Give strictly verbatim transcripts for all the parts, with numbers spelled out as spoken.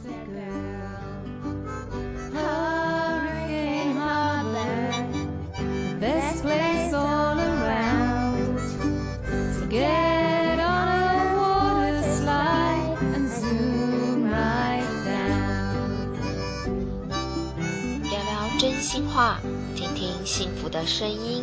真心话，听听幸福的声音。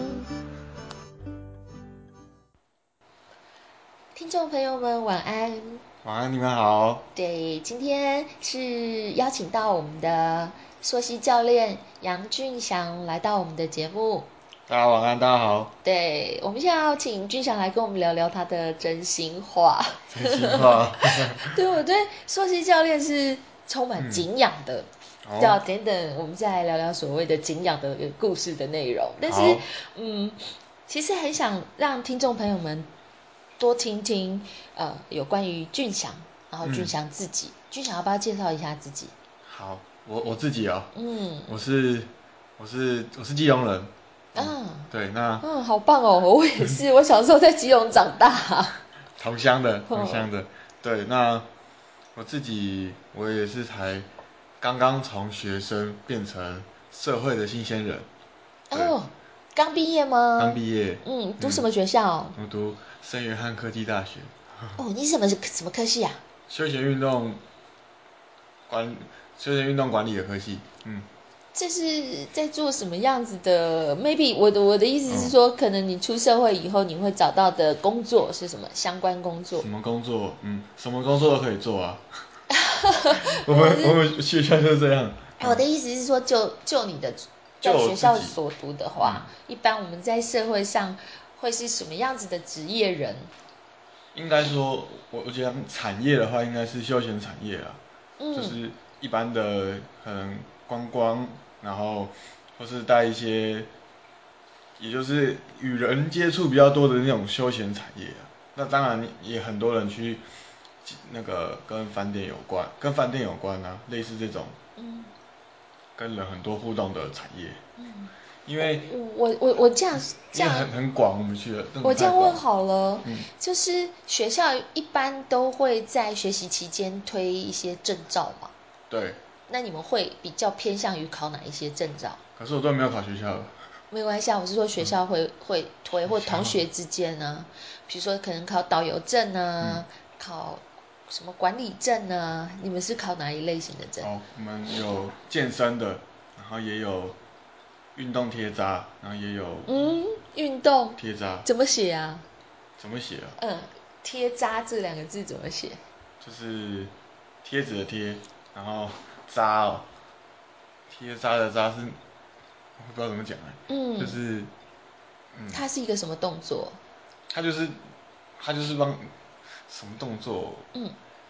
听众朋友们晚安。 晚安，你们好。 对，今天是邀请到我们的溯溪教练杨俊祥来到我们的节目。 大家晚安，大家好。 对，我们现在要请俊祥来跟我们聊聊他的真心话。 真心话。 对，我对溯溪教练是充满敬仰的。嗯要等等，我们再来聊聊所谓的敬仰的故事的内容。但是，嗯，其实很想让听众朋友们多听听，呃，有关于俊祥，然后俊祥自己。嗯、俊祥要不要介绍一下自己？ 好，我我自己哦， 嗯， 我是我是我是基隆人。 嗯，啊、 对，那嗯，好棒哦，我也是，我小时候在基隆长大。 同乡的，同乡的。对，那我自己我也是才。刚刚从学生变成社会的新鲜人。 哦，刚毕业吗？ 刚毕业。 嗯，读什么学校？ 嗯、我读圣约翰科技大学。 哦，你什么什么科系啊？ 休闲运动管，休闲运动管理的科系。嗯。 这是在做什么样子的 ？Maybe 我的我的意思是说，哦、可能你出社会以后，你会找到的工作是什么相关工作？ 什么工作？嗯，什么工作都可以做啊。我们我们学校就是这样。 我的意思是说，就就你的在学校所读的话，嗯、一般我们在社会上会是什么样子的职业人？ 应该说，我我觉得产业的话，应该是休闲产业啊，嗯、就是一般的可能观光，然后或是带一些，也就是与人接触比较多的那种休闲产业啊。那当然也很多人去。那个跟饭店有关，跟饭店有关啊，类似这种，嗯，跟人很多互动的产业，嗯，因为我我我这样这样很很广，我们去了， 我这样问好了，嗯，就是学校一般都会在学习期间推一些证照嘛， 对， 那你们会比较偏向于考哪一些证照？ 可是我都没有考学校了。 没关系啊，我是说学校会、嗯、会推，或同学之间呢，比如说可能考导游证啊，嗯、考什么管理证啊，你们是考哪一类型的证？ 哦，我们有健身的，然后也有运动贴扎，然后也有嗯，运动贴扎怎么写啊？ 怎么写啊？ 嗯，贴扎这两个字怎么写？ 就是贴纸的贴，然后扎哦，贴扎的扎是。我不知道怎么讲哎，嗯，就是， 嗯，它是一个什么动作？ 它就是，它就是帮什么动作？嗯，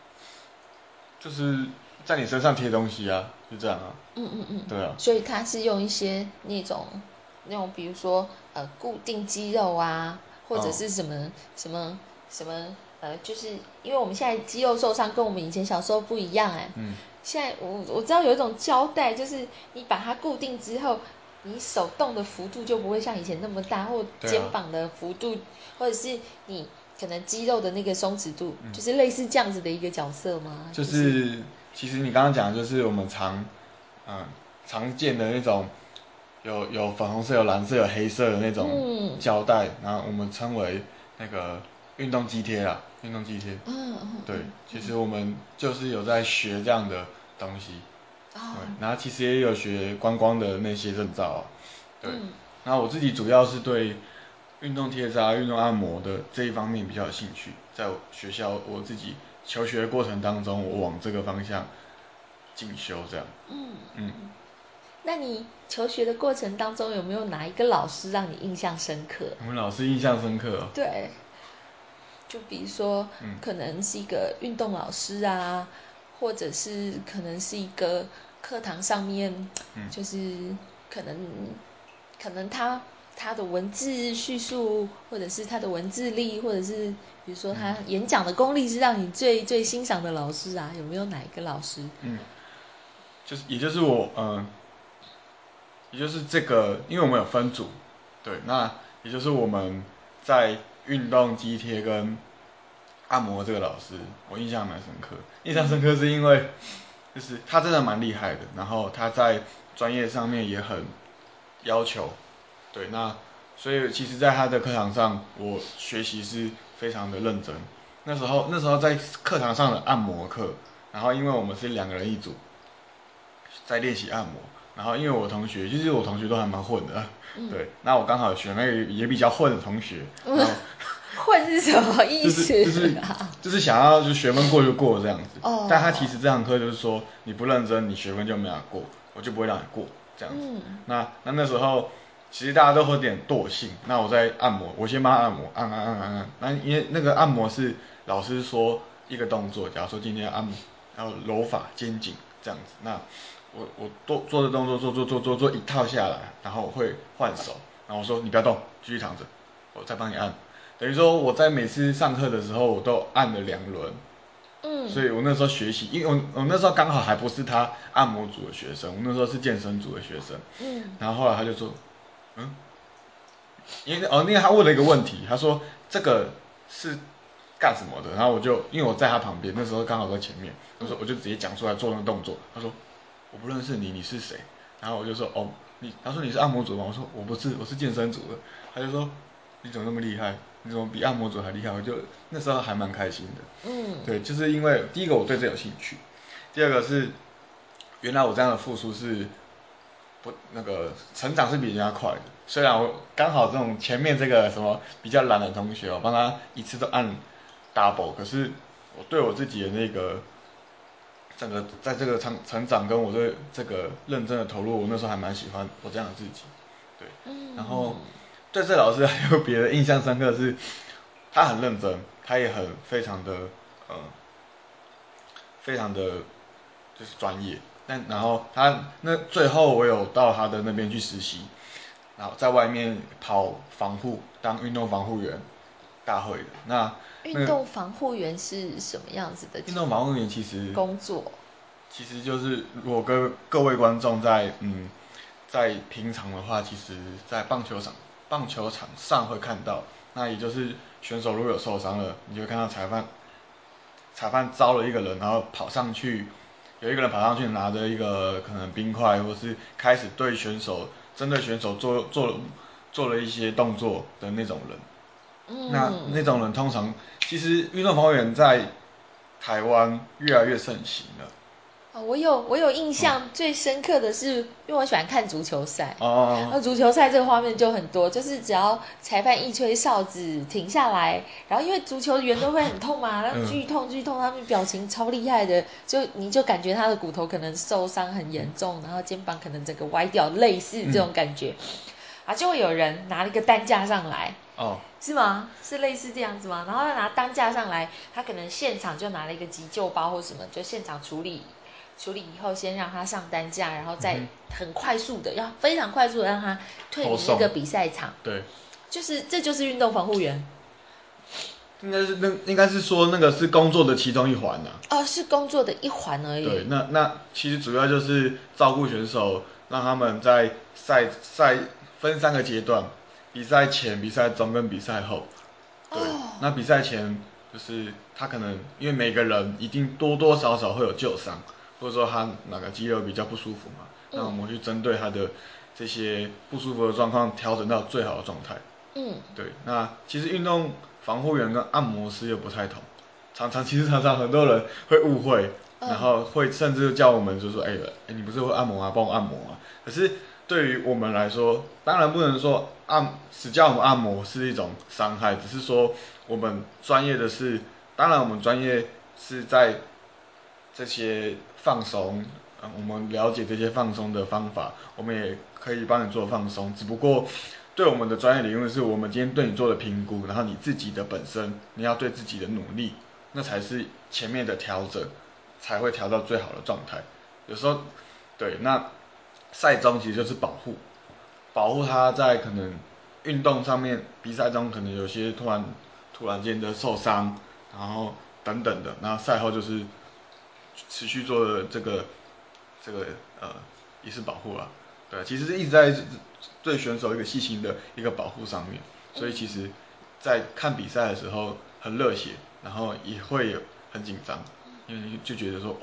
就是在你身上贴东西啊，就这样啊。嗯嗯嗯，对啊。 所以它是用一些那种那种，比如说呃固定肌肉啊，或者是什么、哦、什么什么呃，就是因为我们现在肌肉受伤跟我们以前小时候不一样哎。嗯。现在我我知道有一种胶带，就是你把它固定之后。你手动的幅度就不会像以前那么大，或肩膀的幅度，啊、或者是你可能肌肉的那个松弛度，嗯、就是类似这样子的一个角色吗？ 就是，就是、其实你刚刚讲的就是我们常，嗯，常见的那种，有有粉红色、有蓝色、有黑色的那种胶带，嗯、然后我们称为那个运动肌贴啦，运动肌贴。嗯嗯。对，嗯、其实我们就是有在学这样的东西。对，然后其实也有学观光的那些证照啊，对，嗯、然后我自己主要是对运动贴扎、运动按摩的这一方面比较有兴趣，在我学校我自己求学的过程当中，我往这个方向进修这样。嗯嗯。那你求学的过程当中，有没有哪一个老师让你印象深刻？ 我们老师印象深刻哦。 对，就比如说，嗯、可能是一个运动老师啊，或者是可能是一个课堂上面，嗯、就是可能可能他他的文字叙述，或者是他的文字力，或者是比如说他演讲的功力是让你最最欣赏的老师啊，有没有哪一个老师？ 嗯，就是也就是我嗯、呃，也就是这个，因为我们有分组，对，那也就是我们在运动肌贴跟按摩这个老师，我印象蛮深刻。印象深刻是因为就是他真的蛮厉害的，然后他在专业上面也很要求，对，那所以其实在他的课堂上，我学习是非常的认真。那时候那时候在课堂上的按摩课，然后因为我们是两个人一组，在练习按摩，然后因为我同学，其实我同学都还蛮混的，嗯、对，那我刚好选那个也比较混的同学，然后混是什么意思、啊？ 就是就是就是想要就学分过就过这样子，哦、但他其实这堂课就是说你不认真，你学分就没法过，我就不会让你过这样子。嗯、那那那时候其实大家都有点惰性，那我在按摩，我先帮他按摩，按按按按按，那因为那个按摩是老师说一个动作，假如说今天按摩，然后揉发、肩颈这样子，那我我做做的动作做做做做做一套下来，然后我会换手，然后我说你不要动，继续躺着，我再帮你按。等于说我在每次上课的时候，我都按了两轮，嗯，所以我那时候学习，因为我我那时候刚好还不是他按摩组的学生，我那时候是健身组的学生，嗯，然后后来他就说，嗯，因为哦，那个他问了一个问题，他说这个是干什么的，然后我就因为我在他旁边，那时候刚好在前面，我说我就直接讲出来做那个动作，他说我不认识你，你是谁？然后我就说哦，你，他说你是按摩组吗？我说我不是，我是健身组的，他就说你怎么那么厉害？你怎么比按摩组还厉害？我就那时候还蛮开心的。嗯，对，就是因为第一个我对这有兴趣，第二个是原来我这样的付出是不那个成长是比人家快的。虽然我刚好这种前面这个什么比较懒的同学，我帮他一次都按 double， 可是我对我自己的那个整个在这个成成长跟我对这个认真的投入，我那时候还蛮喜欢我这样的自己。对，然后对这老师还有别的印象深刻的是，他很认真，他也很非常的呃，非常的就是专业。但然后他那最后我有到他的那边去实习，然后在外面跑防护，当运动防护员，大会的。那运动防护员是什么样子的？ 运动防护员其实工作， 其实就是如果各各位观众在嗯在平常的话，其实在棒球场棒球场上会看到，那也就是选手如果有受伤了，你就会看到裁判裁判招了一个人，然后跑上去，有一个人跑上去拿着一个可能冰块，或是开始对选手针对选手做做做了一些动作的那种人。嗯、那那种人通常其实运动防护员在台湾越来越盛行了。 哦，我有我有印象最深刻的是，因为我喜欢看足球赛，哦，然后足球赛这个画面就很多，就是只要裁判一吹哨子停下来，然后因为足球员都会很痛嘛，然后剧痛剧痛，他们表情超厉害的，就你就感觉他的骨头可能受伤很严重，然后肩膀可能整个歪掉，类似这种感觉，啊，就会有人拿了一个担架上来。哦，是吗？是类似这样子吗？然后他拿担架上来，他可能现场就拿了一个急救包或什么，就现场处理。处理以后，先让他上担架，然后再很快速的，要非常快速的让他退离那个比赛场。 对， 就是这就是运动防护员。 应该是那应该是说那个是工作的其中一环啊。 哦，是工作的一环而已。 对，那那其实主要就是照顾选手，让他们在赛赛分三个阶段，比赛前、比赛中跟比赛后。对，哦、那比赛前就是他可能因为每个人一定多多少少会有旧伤，或者说他哪个肌肉比较不舒服嘛，嗯、那我们去针对他的这些不舒服的状况，调整到最好的状态。嗯，对，那其实运动防护员跟按摩师又不太同，常常其实常常很多人会误会，然后会甚至叫我们就说，哎、欸欸，你不是会按摩啊，帮我按摩啊。可是对于我们来说，当然不能说按只叫我们按摩是一种伤害，只是说我们专业的是，当然我们专业是在这些放松，嗯，我们了解这些放松的方法，我们也可以帮你做放松，只不过。对我们的专业理论是我们今天对你做的评估，然后你自己的本身你要对自己的努力，那才是前面的调整，才会调到最好的状态。有时候，对，那赛中其实就是保护，保护他在可能运动上面比赛中可能有些突然突然间的受伤，然后等等的，那赛后就是持续做的这个这个呃也是保护啦。对，其实一直在对选手一个细心的一个保护上面，所以其实，在看比赛的时候很热血，然后也会很紧张，因为就觉得说哦，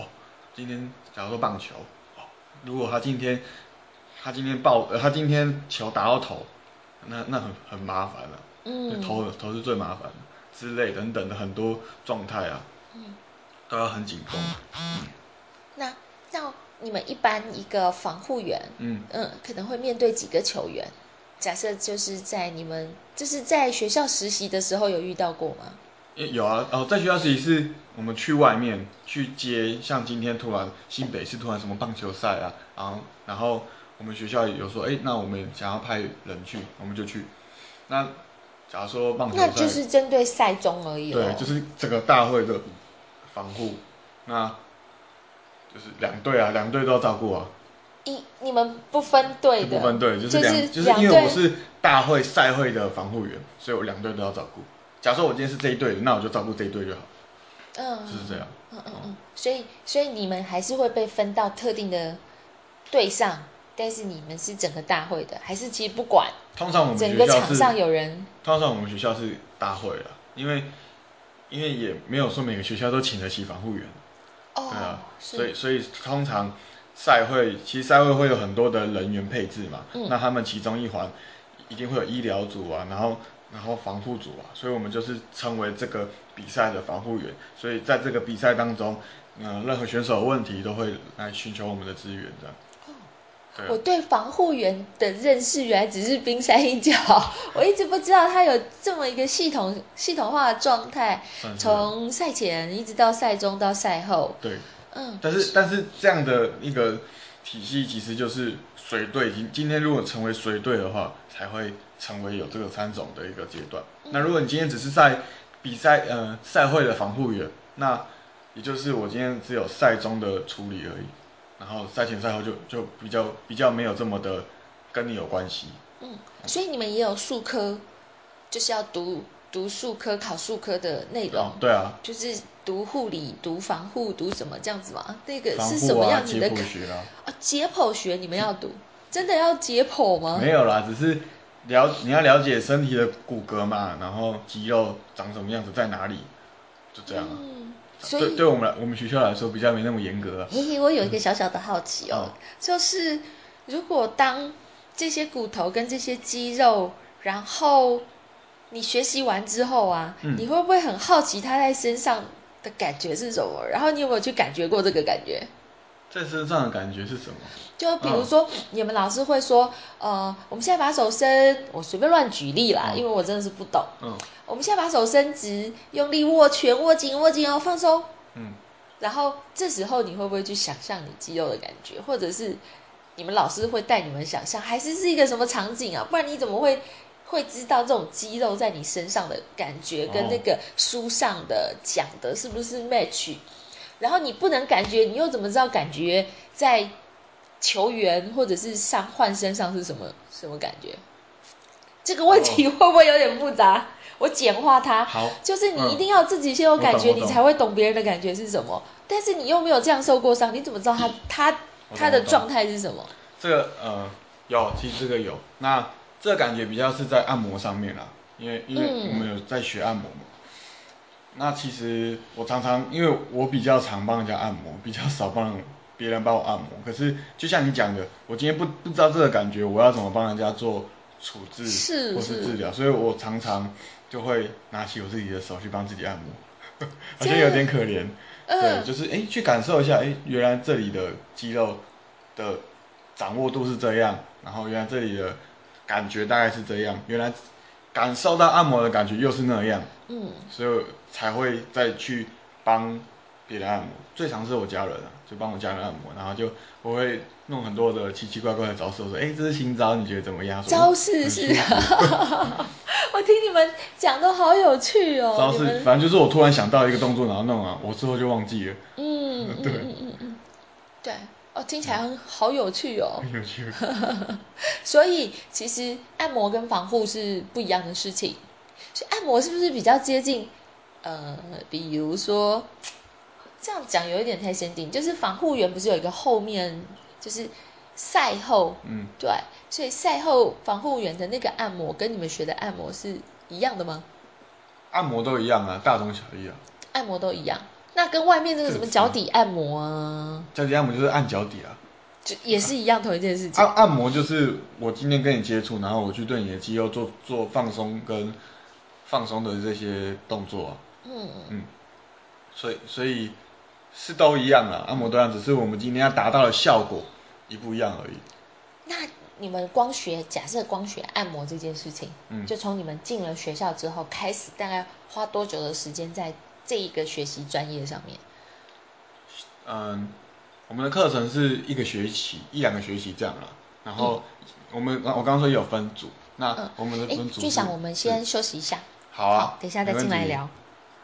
今天假如说棒球，如果他今天他今天爆呃他今天球打到头，那那很很麻烦了，嗯，头头是最麻烦的之类等等的很多状态啊，嗯，都要很紧绷。嗯， 那像你们一般一个防护员，嗯嗯，可能会面对几个球员？假设就是在你们就是在学校实习的时候有遇到过吗？ 有啊，哦，在学校实习是我们去外面去接，像今天突然新北市突然什么棒球赛啊，然后然后我们学校有说，哎，那我们想要派人去，我们就去。那假如说棒球赛， 那就是针对赛中而已、哦。 对，就是整个大会的防护，那就是两队啊，两队都要照顾啊。 一你们不分队的， 不分队，就是两，就是因为我是大会赛会的防护员，所以我两队都要照顾。假如说我今天是这一队的，那我就照顾这一队就好。嗯，就是这样。 嗯嗯嗯，所以所以你们还是会被分到特定的队上，但是你们是整个大会的，还是其实不管？ 通常我们整个场上有人。 通常我们学校是大会了，因为因为也没有说每个学校都请得起防护员。哦。对啊，所以所以通常赛会其实赛会会有很多的人员配置嘛，嗯、那他们其中一环一定会有医疗组啊，然后然后防护组啊，所以我们就是称为这个比赛的防护员。所以在这个比赛当中，呃，任何选手有问题都会来寻求我们的支援这样。 对啊、我对防护员的认识原来只是冰山一角，我一直不知道他有这么一个系统系统化的状态，从赛前一直到赛中到赛后。 对，嗯，但是但是这样的一个体系其实就是随队，今今天如果成为随队的话，才会成为有这个三种的一个阶段。嗯、那如果你今天只是在比赛呃赛会的防护员，那也就是我今天只有赛中的处理而已。然后赛前赛后就就比较比较没有这么的跟你有关系。 嗯，所以你们也有术科，就是要读读术科考术科的内容。 哦、对啊， 就是读护理、读防护、读什么这样子吗？那个是什么样子的？ 防护啊，解剖学啊。 啊，解剖学你们要读，真的要解剖吗？ 没有啦，只是了你要了解身体的骨骼嘛，然后肌肉长什么样子，在哪里，就这样啊。嗯，所以对对我们我们学校来说比较没那么严格啊。 嘿嘿，我有一个小小的好奇哦，嗯、就是如果当这些骨头跟这些肌肉，然后你学习完之后啊，嗯、你会不会很好奇它在身上的感觉是什么？然后你有没有去感觉过这个感觉？ 在身上的感觉是什么？ 就比如说，哦、你们老师会说，呃，我们现在把手伸，我随便乱举例啦，哦、因为我真的是不懂。嗯，我们现在把手伸直，用力握拳，握紧，握紧哦，放松。嗯，然后这时候你会不会去想象你肌肉的感觉，或者是你们老师会带你们想象，还是是一个什么场景啊？不然你怎么会会知道这种肌肉在你身上的感觉跟那个书上的讲的是不是 match？然后你不能感觉，你又怎么知道感觉在球员或者是上换身上是什么什么感觉？这个问题会不会有点复杂？哦、我简化它， 好， 就是你一定要自己先有感觉，你才会懂别人的感觉是什么。但是你又没有这样受过伤，你怎么知道他他他的状态是什么？ 这个呃有，其实这个有。那这个感觉比较是在按摩上面啦，因为因为我们有在学按摩嘛。嗯、那其实我常常因为我比较常帮人家按摩，比较少帮别人帮我按摩。可是就像你讲的，我今天不不知道这个感觉，我要怎么帮人家做处置是或是治疗？所以我常常就会拿起我自己的手去帮自己按摩，好像有点可怜。对，就是哎，去感受一下，哎，原来这里的肌肉的掌握度是这样，然后原来这里的感觉大概是这样，原来感受到按摩的感觉又是那样，嗯，所以才会再去帮别人按摩。最常是我家人啊，就帮我家人按摩，然后就我会弄很多的奇奇怪怪的招式，我说，哎，这是新招，你觉得怎么样？ 招式是，我听你们讲都好有趣哦。 招式，反正就是我突然想到一个动作，然后弄啊，我之后就忘记了。 嗯，对，嗯嗯嗯，对，哦，听起来很好有趣哦。 很有趣。 所以其实按摩跟防护是不一样的事情。所以按摩是不是比较接近？呃，比如说这样讲有一点太先进，就是防护员不是有一个后面就是赛后，嗯，对，所以赛后防护员的那个按摩跟你们学的按摩是一样的吗？ 按摩都一样啊，大同小异啊。 按摩都一样。 那跟外面这个什么脚底按摩啊， 脚底按摩就是按脚底啊， 就也是一样同一件事情。 按按摩就是我今天跟你接触，然后我去对你的肌肉做做放松跟放松的这些动作啊。嗯嗯，所以所以是都一样啦，按摩都一样，只是我们今天要达到的效果一不一样而已。 那你们光学，假设光学按摩这件事情，嗯，就从你们进了学校之后开始，大概花多久的时间在这一个学习专业上面？嗯， 我们的课程是一个学期，一两个学期这样啦。然后我们我刚刚说也有分组，那我们的分组是。 俊祥，我们先休息一下。 好啊， 等一下再进来聊。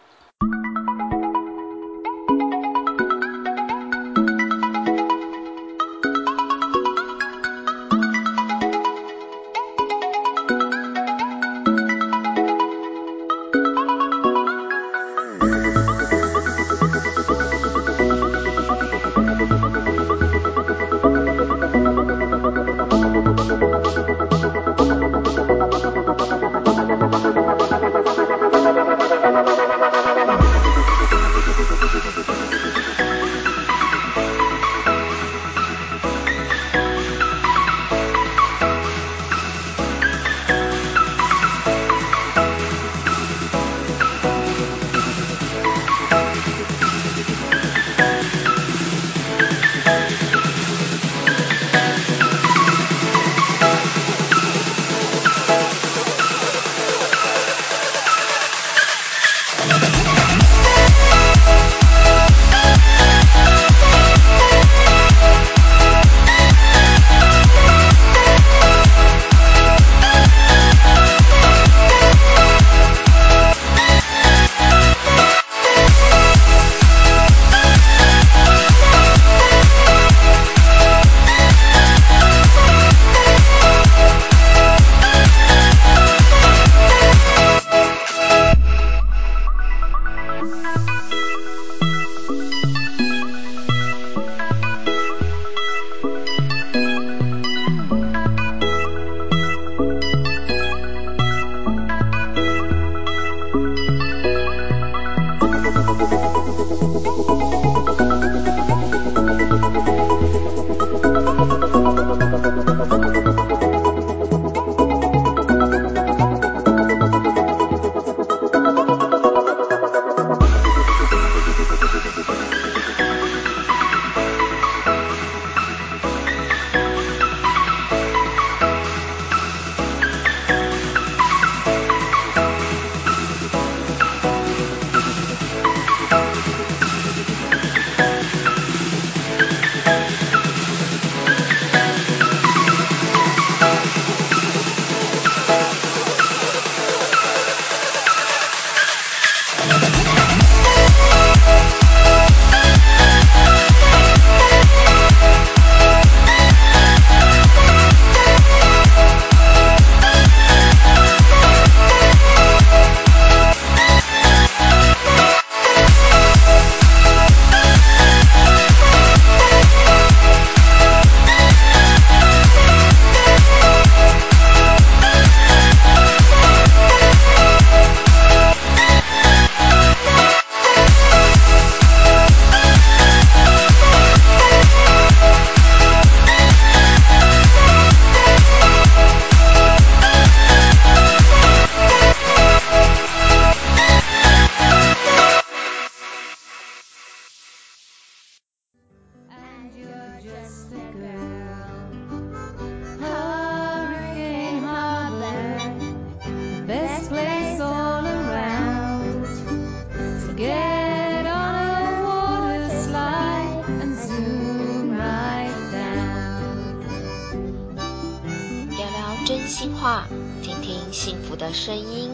真心话，听听幸福的声音。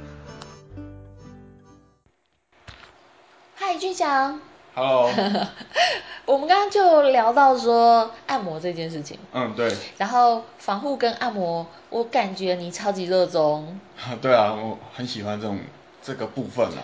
嗨，俊祥。 Hello。 我们刚刚就聊到说按摩这件事情。 嗯，对。 然后防护跟按摩，我感觉你超级热衷。 对啊，我很喜欢这种这个部分啊。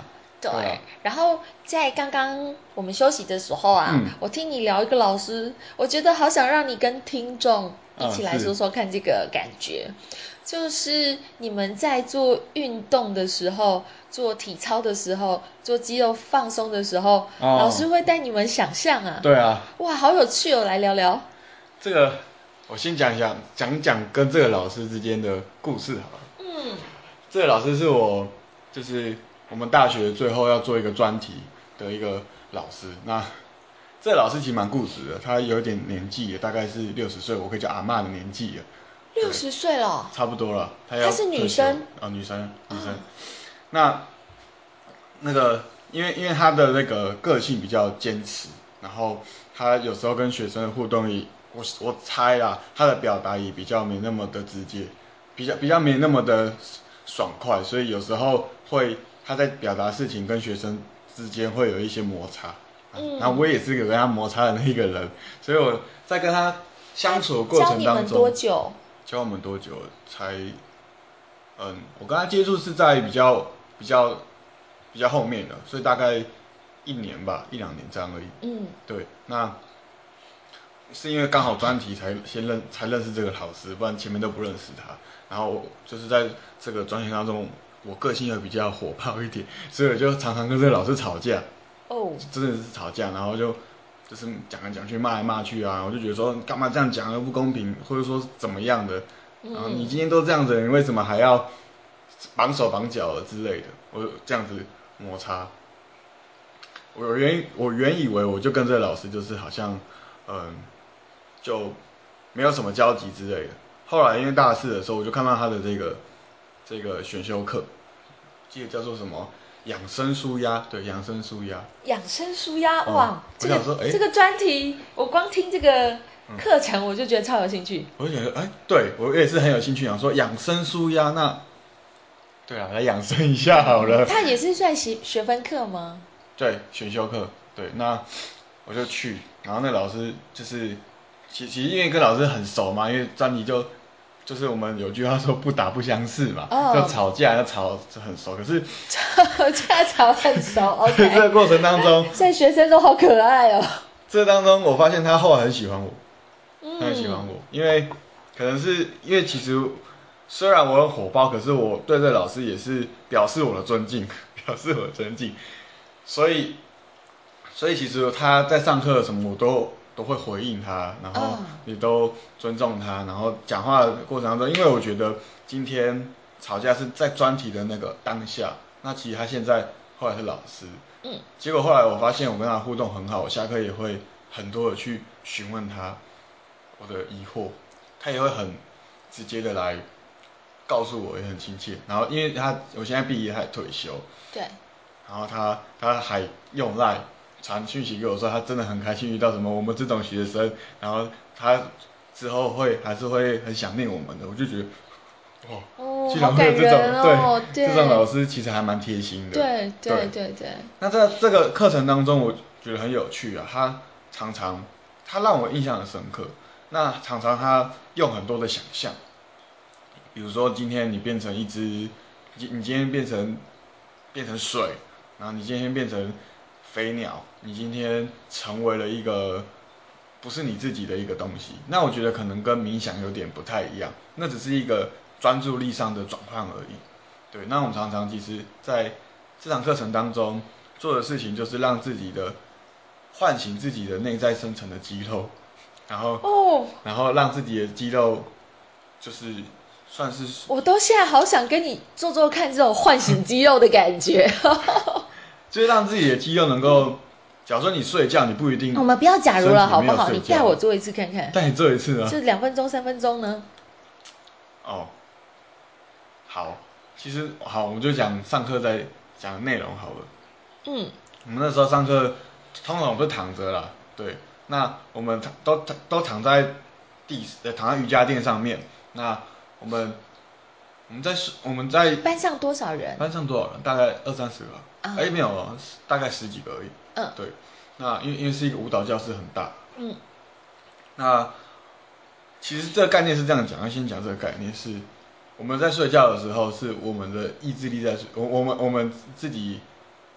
对， 对啊然后在刚刚我们休息的时候啊， 嗯我听你聊一个老师，我觉得好想让你跟听众一起来嗯是说说看这个感觉。就是你们在做运动的时候，做体操的时候，做肌肉放松的时候， 哦老师会带你们想象啊。 对啊， 哇，好有趣哦，来聊聊。 这个我先讲一讲讲讲跟这个老师之间的故事好了。 嗯， 这个老师是我就是我们大学最后要做一个专题的一个老师。那这个老师其实蛮固执的，他有点年纪了，大概是六十岁，我可以叫阿嬷的年纪了。 六十岁了， 差不多了，他要她是女生啊、哦，女生，女生。哦、那那个，因为因为他的那个个性比较坚持，然后他有时候跟学生的互动也，我我猜啦，他的表达也比较没那么的直接，比较比较没那么的爽快，所以有时候会他在表达事情跟学生之间会有一些摩擦。嗯，然后我也是有跟他摩擦的那一个人，所以我在跟他相处的过程当中， 教你们多久？ 教我们多久才？嗯，我跟他接触是在比较比较比较后面的，所以大概一年吧，一两年这样而已。嗯，对，那是因为刚好专题才先认才认识这个老师，不然前面都不认识他。然后就是在这个专题当中，我个性又比较火爆一点，所以我就常常跟这个老师吵架。哦，真的是吵架，然后就就是讲来讲去，骂来骂去啊，我就觉得说干嘛这样讲又不公平，或者说怎么样的，然后你今天都这样子，你为什么还要绑手绑脚的之类的？我这样子摩擦，我原我原以为我就跟这个老师就是好像嗯就没有什么交集之类的，后来因为大四的时候，我就看到他的这个这个选修课，记得叫做什么？养生舒压，对，养生舒压。养生舒压，哇，嗯、这个说这个专题，我光听这个课程我就觉得超有兴趣。 我就觉得，哎，对我也是很有兴趣，想说养生舒压，那对啊，来养生一下好了。 它也是算学学分课吗？ 对，选修课，对，那我就去，然后那老师就是，其其实因为跟老师很熟嘛，因为专题就。就是我们有句话说不打不相识嘛，就、oh. 吵架要吵就很熟，可是吵架吵很熟，OK。 这个过程当中， 现在学生都好可爱哦。 这当中我发现他后来很喜欢我，嗯、他很喜欢我，因为可能是因为其实虽然我很火爆，可是我对这老师也是表示我的尊敬，表示我的尊敬，所以所以其实他在上课什么我都。都会回应他，然后也都尊重他，然后讲话的过程当中，因为我觉得今天吵架是在专题的那个当下，那其实他现在后来是老师，嗯，结果后来我发现我跟他互动很好，我下课也会很多的去询问他我的疑惑，他也会很直接的来告诉我，也很亲切，然后因为他我现在毕业，他也退休，对，然后他他还用赖。传讯息给我说，他真的很开心遇到什么我们这种学生，然后他之后会还是会很想念我们的，我就觉得，哦，哦居然会有这种、哦、对, 对这种老师其实还蛮贴心的， 对对对对。 那在这个课程当中，我觉得很有趣啊，他常常他让我印象很深刻，那常常他用很多的想象，比如说今天你变成一只，你你今天变成变成水，然后你今天变成。飞鸟，你今天成为了一个不是你自己的一个东西，那我觉得可能跟冥想有点不太一样，那只是一个专注力上的转换而已。对，那我们常常其实在这堂课程当中做的事情就是让自己的唤醒自己的内在深层的肌肉，然后哦，然后让自己的肌肉就是算是， 我都现在好想跟你做做看这种唤醒肌肉的感觉。 就是让自己的肌肉能够，假如说你睡觉，你不一定。 我们不要假如了，好不好？你带我做一次看看。 带你做一次呢？ 就两分钟、三分钟呢？ 哦，好，其实好，我们就讲上课在讲内容好了。嗯。我们那时候上课，通常我们是躺着啦，对。那我们都都躺在地，躺在瑜伽垫上面。那我们。我们在我们在班上多少人？ 班上多少人？大概二三十个。哎、uh, 欸，没有，大概十几个而已。嗯，对。那因为因为是一个舞蹈教室，很大。嗯。那其实这个概念是这样讲，要先讲这个概念是，我们在睡觉的时候，是我们的意志力在，我我们我们自己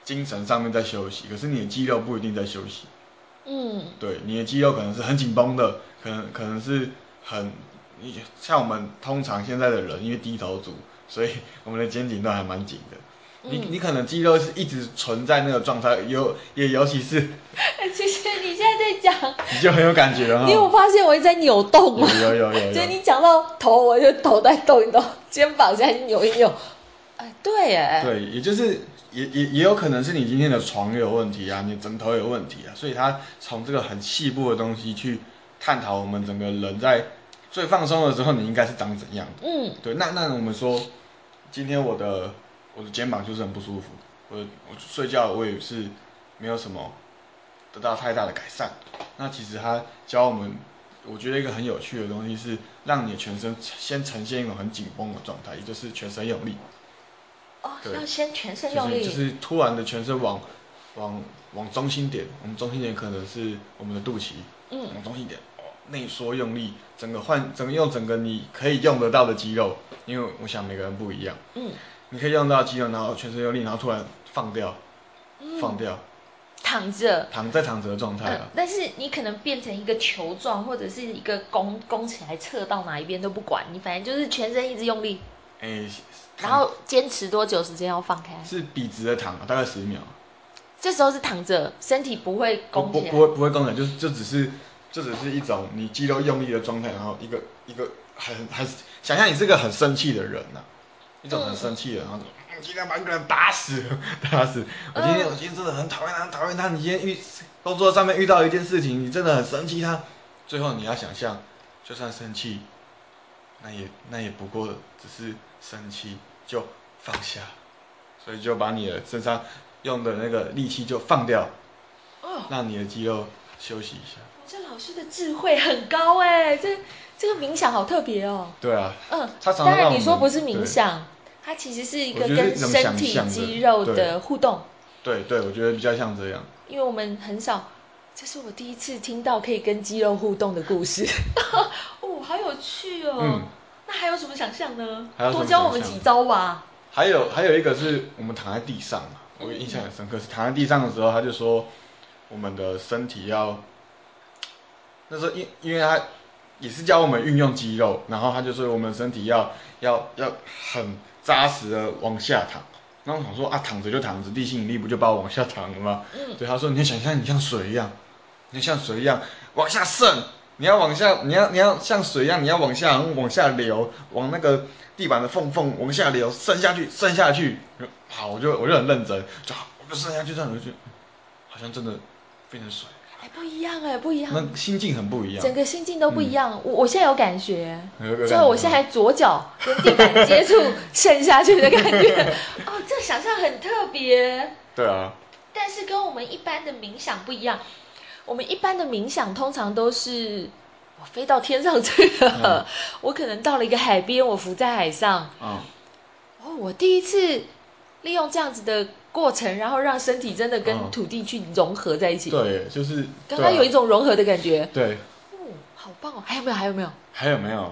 精神上面在休息，可是你的肌肉不一定在休息。 嗯， 对，你的肌肉可能是很紧绷的，可能可能是很，像我们通常现在的人，因为低头族，所以我们的肩颈都还蛮紧的。你你可能肌肉是一直存在那个状态，尤也尤其是， 哎，其实你现在在讲， 你就很有感觉了哈。 你有发现我一直在扭动吗？ 有有有有。 就你讲到头，我就头在动一动，肩膀在扭一扭。哎，对哎。 对，也就是也也也有可能是你今天的床有问题啊，你枕头有问题啊，所以他从这个很细部的东西去探讨我们整个人在最放松的时候，你应该是长怎样的。 嗯， 对，那那我们说，今天我的我的肩膀就是很不舒服，我我睡觉我也是没有什么得到太大的改善。那其实他教我们，我觉得一个很有趣的东西是，让你的全身先呈现一种很紧绷的状态，也就是全身用力。 哦，要先全身用力， 就是就是突然的全身往往往中心点，我们中心点可能是我们的肚脐，嗯，往中心点，哦，内缩用力，整个换整个用整个你可以用得到的肌肉，因为我想每个人不一样，嗯，你可以用到肌肉，然后全身用力，然后突然放掉，嗯、放掉， 躺着， 躺在躺着的状态啊、 嗯，但是你可能变成一个球状，或者是一个弓弓起来，侧到哪一边都不管，你反正就是全身一直用力。 哎， 然后坚持多久时间要放开？ 是笔直的躺，大概十秒。 这时候是躺着，身体不会弓起来， 不不不会不会弓起来，就就只是就只是一种你肌肉用力的状态，然后一个一个很很想象你是个很生气的人呐、啊，一种很生气的，然后你今天把一个人打死打死，我今天、嗯、我今天真的很讨厌他很讨厌他，你今天遇工作上面遇到一件事情，你真的很生气他，最后你要想象，就算生气，那也那也不过只是生气，就放下，所以就把你的身上用的那个力气就放掉，哦，让你的肌肉休息一下。 这老师的智慧很高哎，这这个冥想好特别哦。 对啊， 嗯， 他常常当然你说不是冥想，它其实是一个跟身体肌肉的互动。 对对，我觉得比较像这样。 因为我们很少，这是我第一次听到可以跟肌肉互动的故事，哦，好有趣哦。嗯，那还有什么想象呢？多教我们几招吧。 还有还有一个是我们躺在地上嘛，我印象很深刻，是躺在地上的时候，他就说我们的身体要，那时候因因为他也是教我们运用肌肉，然后他就说我们身体要要要很扎实的往下躺。然后我想说啊，躺着就躺着，地心引力不就把我往下躺了吗？嗯，对，他说你要想象你像水一样，你要像水一样往下渗，你要往下，你要你要像水一样，你要往下往下流，往那个地板的缝缝往下流，渗下去，渗下去。好，我就我就很认真，就好，我就渗下去，这样就好像真的变成水。 哎，不一样哎，不一样， 那心境很不一样， 整个心境都不一样。嗯、我我现在有感觉， 所以我现在左脚跟地板接触，渗下去的感觉。哦，这想象很特别。 对啊。 但是跟我们一般的冥想不一样，我们一般的冥想通常都是我飞到天上去了，嗯、我可能到了一个海边，我浮在海上。嗯。哦，我第一次利用这样子的过程，然后让身体真的跟土地去融合在一起。 嗯、对，就是刚刚有一种融合的感觉。 对。 哦，好棒哦！还有没有？还有没有？ 还有没有？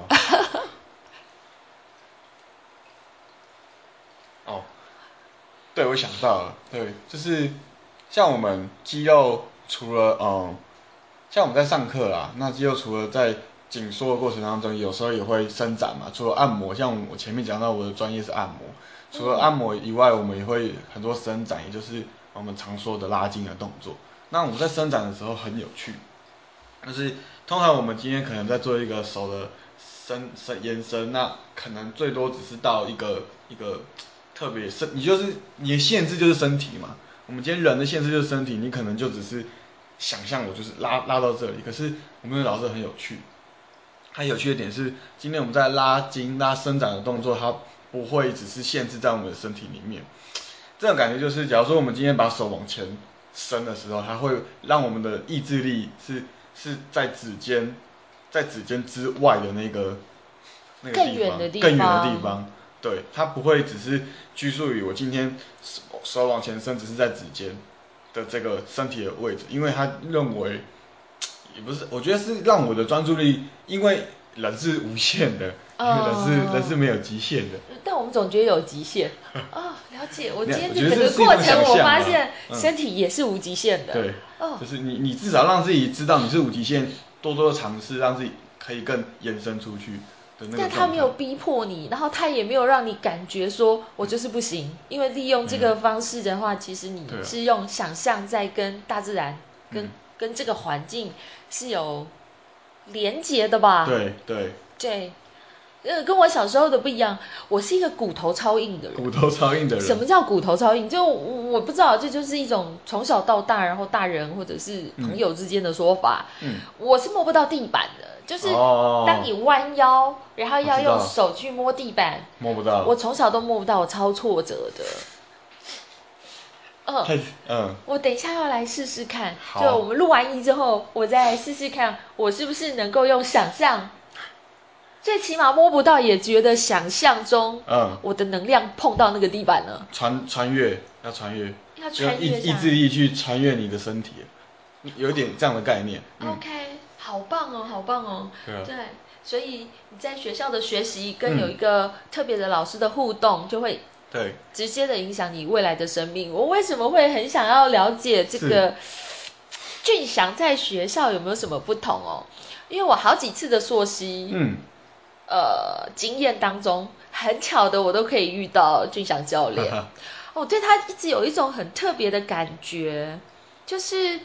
哦，对，我想到了，对，就是像我们肌肉除了嗯，像我们在上课啦，那肌肉除了在紧缩的过程当中，有时候也会伸展嘛。除了按摩，像我前面讲到我的专业是按摩，除了按摩以外，我们也会很多伸展，也就是我们常说的拉筋的动作。那我们在伸展的时候很有趣，就是通常我们今天可能在做一个手的伸伸延伸，那可能最多只是到一个一个特别身，你就是你的限制就是身体嘛。我们今天人的限制就是身体，你可能就只是想象我就是拉拉到这里。可是我们的老师很有趣，他有趣的点是，今天我们在拉筋拉伸展的动作，它不会只是限制在我们的身体里面。这种感觉就是，假如说我们今天把手往前伸的时候，它会让我们的意志力是是在指尖，在指尖之外的那个那个地方，更远的地方。对，它不会只是拘束于我今天手手往前伸，只是在指尖的这个身体的位置，因为他认为，也不是，我觉得是让我的专注力，因为人是无限的， 哦、 人是人是没有极限的。 但我们总觉得有极限。哦，了解。我今天我觉得这整个这是一种过程，我想象啊发现嗯身体也是无极限的。 对， 哦， 就是你你至少让自己知道你是无极限，多多的尝试，让自己可以更延伸出去的那个状态。 但他没有逼迫你，然后他也没有让你感觉说我就是不行，因为利用这个方式的话，其实你是用想象在跟大自然、跟、嗯、跟这个环境是有连结的吧？ 对对对。呃，跟我小时候的不一样，我是一个骨头超硬的人。 骨头超硬的人。 什么叫骨头超硬？就我不知道，这就是一种从小到大，然后大人或者是朋友之间的说法。嗯，我是摸不到地板的，就是当你弯腰，哦、然后要用手去摸地板， 摸不到。 我从小都摸不到，我超挫折的。嗯嗯，我等一下要来试试看。就我们录完音之后，我再来试试看，我是不是能够用想象。最起码摸不到，也觉得想象中，嗯，我的能量碰到那个地板了。 穿穿越，要穿越， 要穿越， 意志力去穿越你的身体，有点这样的概念。 嗯、OK， 好棒哦，好棒哦。对、啊、对，所以你在学校的学习跟有一个特别的老师的互动，嗯、就会对直接的影响你未来的生命。我为什么会很想要了解这个俊祥在学校有没有什么不同哦？因为我好几次的溯溪，嗯。呃，经验当中很巧的，我都可以遇到俊祥教练。我对他一直有一种很特别的感觉，就是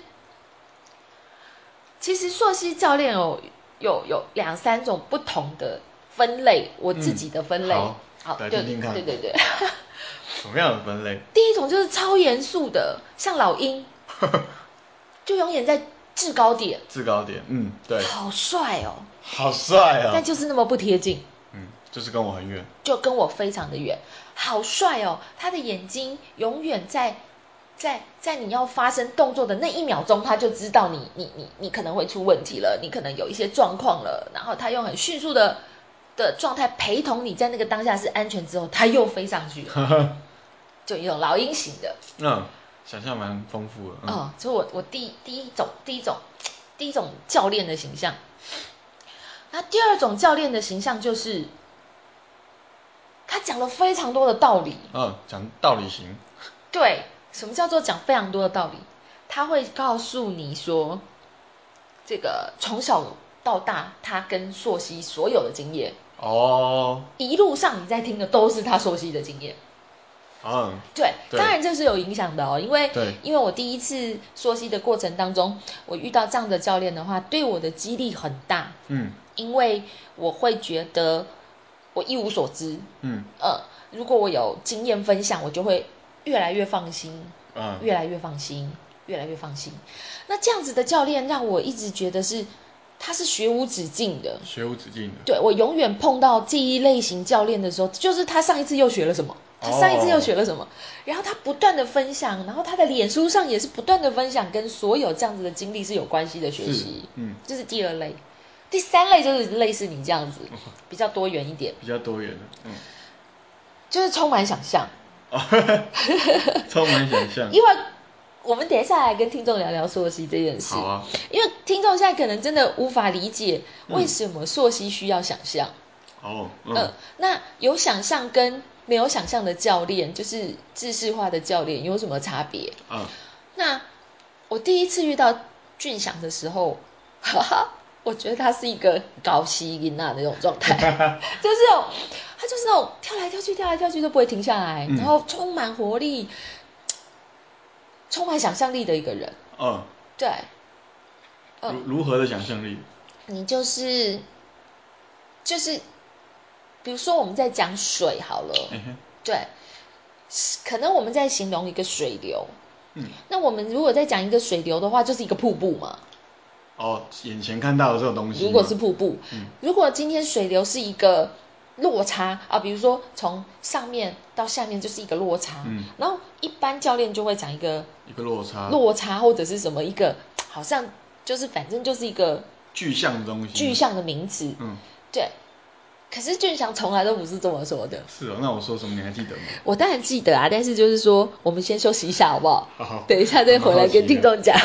其实溯溪教练有有有两三种不同的分类，我自己的分类。嗯、 好，来听听看。对对对。什么样的分类？ 第一种就是超严肃的，像老鹰，就永远在制高点。 制高点，嗯，对。 好帅哦。 好帅哦。 但就是那么不贴近。 嗯，就是跟我很远， 就跟我非常的远，好帅哦！他的眼睛永远在，在在你要发生动作的那一秒钟，他就知道你你你你可能会出问题了，你可能有一些状况了，然后他用很迅速的的状态陪同你在那个当下是安全之后，他又飞上去了，就一种老鹰型的。 嗯，想象蛮丰富的。 嗯，哦，所以我我第第一种第一种第一种教练的形象，那第二种教练的形象就是。他讲了非常多的道理。 嗯，讲道理型。 对，什么叫做讲非常多的道理？他会告诉你说，这个从小到大，他跟溯溪所有的经验。哦。一路上你在听的都是他溯溪的经验。嗯，对，当然这是有影响的哦，因为因为我第一次溯溪的过程当中，我遇到这样的教练的话，对我的激励很大。嗯，因为我会觉得。我一无所知，嗯，呃，如果我有经验分享，我就会越来越放心，嗯，越来越放心，越来越放心。那这样子的教练让我一直觉得是，他是学无止境的， 学无止境的。 对，我永远碰到这一类型教练的时候，就是他上一次又学了什么，他上一次又学了什么，哦、然后他不断的分享，然后他的脸书上也是不断的分享跟所有这样子的经历是有关系的学习，嗯，这是第二类。第三类就是类似你这样子，比较多元一点， 比较多元的，嗯， 就是充满想象， 充满想象。 因为我们等一下来跟听众聊聊溯溪这件事，好啊，因为听众现在可能真的无法理解为什么溯溪需要想象。哦，嗯，呃，那有想象跟没有想象的教练，就是制式化的教练有什么差别？嗯，那我第一次遇到俊祥的时候，哈哈。我觉得他是一个高希音娜的那种状态，就是那种他就是那种跳来跳去、跳来跳去都不会停下来，嗯、然后充满活力、充满想象力的一个人。嗯，对。 嗯、如如何的想象力？ 你就是就是，比如说我们在讲水好了，嗯、对，可能我们在形容一个水流，嗯，那我们如果在讲一个水流的话，就是一个瀑布嘛。 哦，眼前看到的这种东西， 如果是瀑布，嗯，如果今天水流是一个落差啊，比如说从上面到下面就是一个落差，嗯，然后一般教练就会讲一个一个落差， 落差或者是什么一个，好像就是反正就是一个具象的东西， 具象的名词，嗯，对。可是俊祥从来都不是这么说的。 是哦，那我说什么你还记得吗？ 我当然记得啊，但是就是说，我们先休息一下好不好？好，等一下再回来跟听众讲。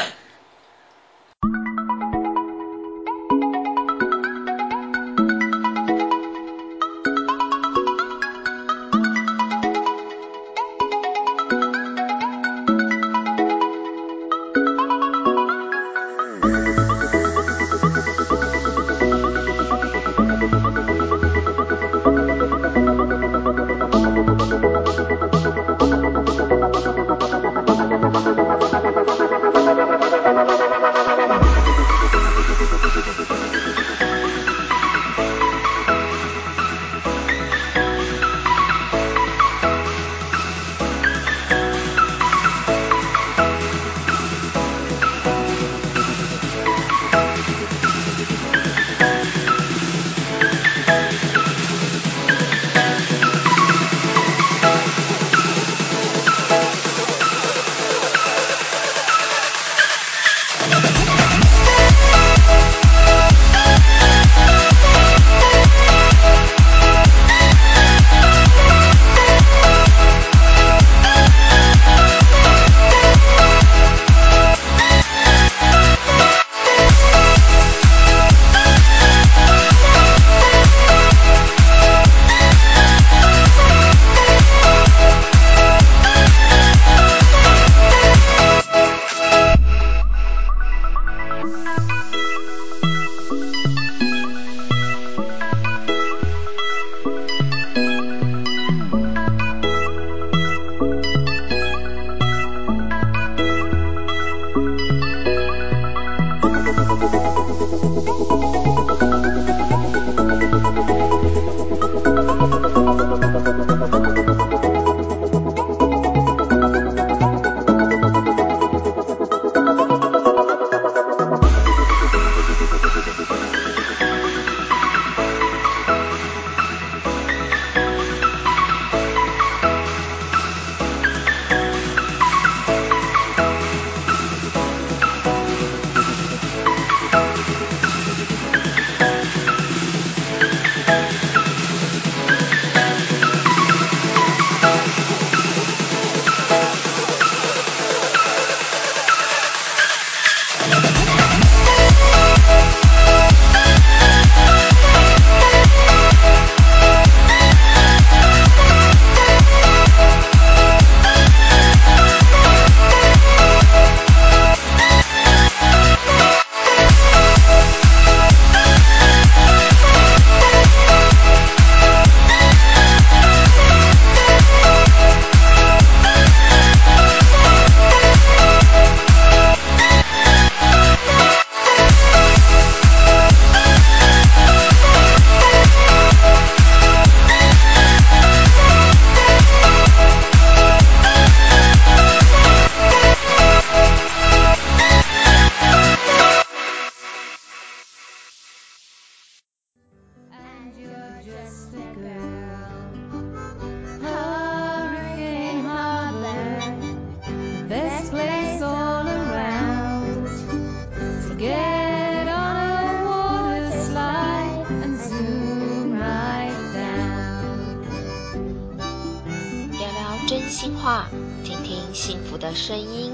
真心话，听听幸福的声音。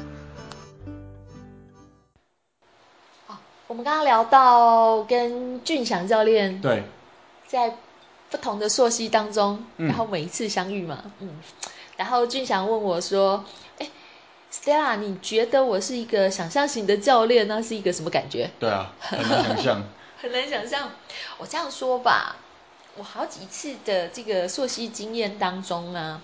好，我们刚刚聊到跟俊祥教练对， 在不同的溯溪当中， 嗯然后每一次相遇嘛，嗯，然后俊祥问我说：“哎 ，Stella， 你觉得我是一个想象型的教练，那是一个什么感觉？” 对啊，很难想象。 很难想象。我这样说吧，我好几次的这个溯溪经验当中呢，